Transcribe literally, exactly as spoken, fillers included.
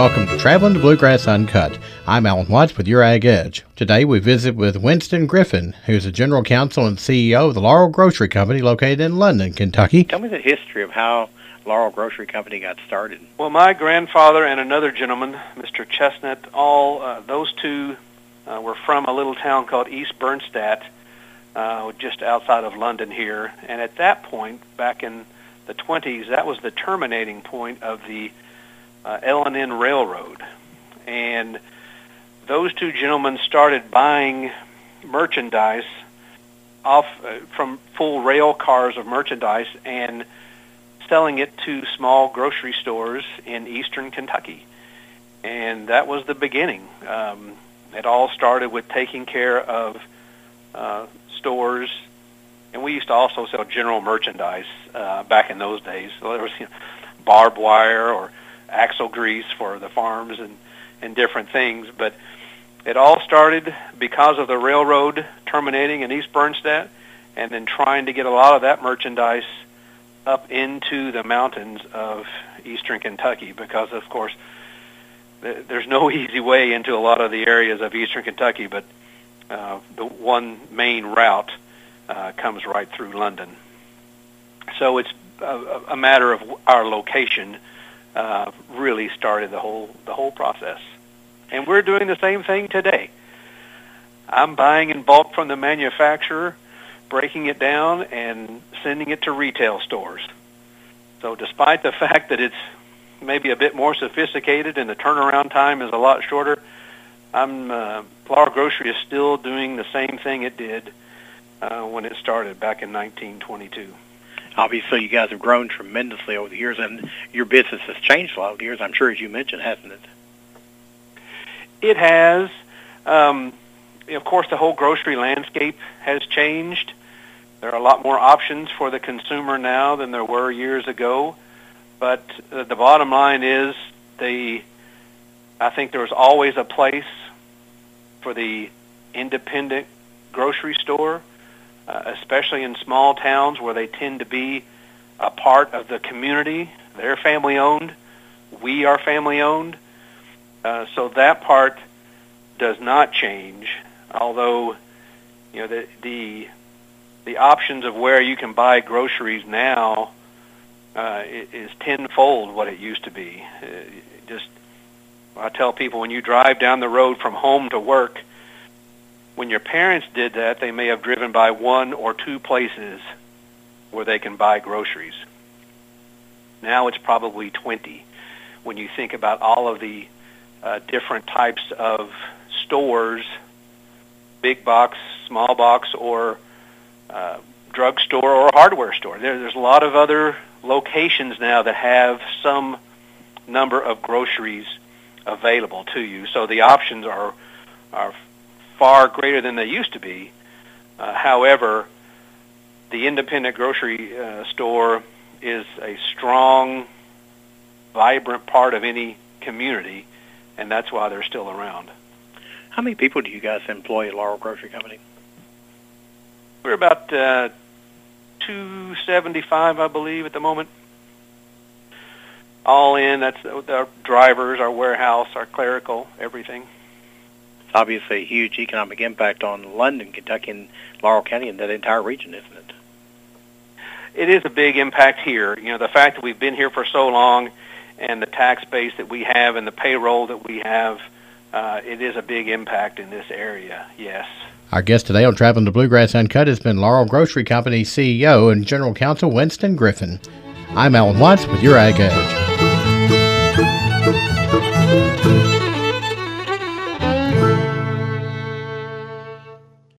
welcome to Traveling to Bluegrass Uncut. I'm Alan Watts with Your Ag Edge. Today we visit with Winston Griffin, who's the General Counsel and C E O of the Laurel Grocery Company located in London, Kentucky. Tell me the history of how Laurel Grocery Company got started. Well, my grandfather and another gentleman, Mister Chestnut, all uh, those two uh, were from a little town called East Bernstadt, uh, just outside of London here. And at that point, back in the twenties, that was the terminating point of the uh, L and N Railroad. And those two gentlemen started buying merchandise off uh, from full rail cars of merchandise and selling it to small grocery stores in eastern Kentucky. And that was the beginning. Um, it all started with taking care of uh, stores, and we used to also sell general merchandise uh, back in those days. So there was you know, barbed wire or axle grease for the farms and, and different things. But it all started because of the railroad terminating in East Bernstadt and then trying to get a lot of that merchandise up into the mountains of eastern Kentucky because, of course, th- there's no easy way into a lot of the areas of eastern Kentucky, but uh, the one main route uh, comes right through London. So it's a, a matter of our location uh, really started the whole the whole process. And we're doing the same thing today. I'm buying in bulk from the manufacturer, breaking it down, and sending it to retail stores. So despite the fact that it's maybe a bit more sophisticated and the turnaround time is a lot shorter, I'm uh, Laurel Grocery is still doing the same thing it did uh, when it started back in nineteen twenty-two. Obviously, you guys have grown tremendously over the years, and your business has changed a lot over the years, I'm sure, as you mentioned, hasn't it? It has. Um, of course, the whole grocery landscape has changed. There are a lot more options for the consumer now than there were years ago. But uh, the bottom line is, the I think there was always a place for the independent grocery store, uh, especially in small towns where they tend to be a part of the community. They're family-owned. We are family-owned. Uh, so that part does not change, although you know the the the options of where you can buy groceries now uh, is tenfold what it used to be. Uh, just I tell people, when you drive down the road from home to work, when your parents did that, they may have driven by one or two places where they can buy groceries. Now it's probably twenty when you think about all of the uh, different types of stores, big box, small box, or uh, drugstore or hardware store. There, there's a lot of other locations now that have some number of groceries available to you. So the options are are far greater than they used to be. Uh, however, the independent grocery uh, store is a strong, vibrant part of any community, and that's why they're still around. How many people do you guys employ at Laurel Grocery Company? We're about uh, two seventy-five, I believe, at the moment. All in, that's our drivers, our warehouse, our clerical, everything. It's obviously a huge economic impact on London, Kentucky, and Laurel County and that entire region, isn't it? It is a big impact here. You know, the fact that we've been here for so long and the tax base that we have and the payroll that we have, uh, it is a big impact in this area, yes. Our guest today on Traveling to Bluegrass Uncut has been Laurel Grocery Company C E O and General Counsel Winston Griffin. I'm Alan Watts with Your Ag Edge.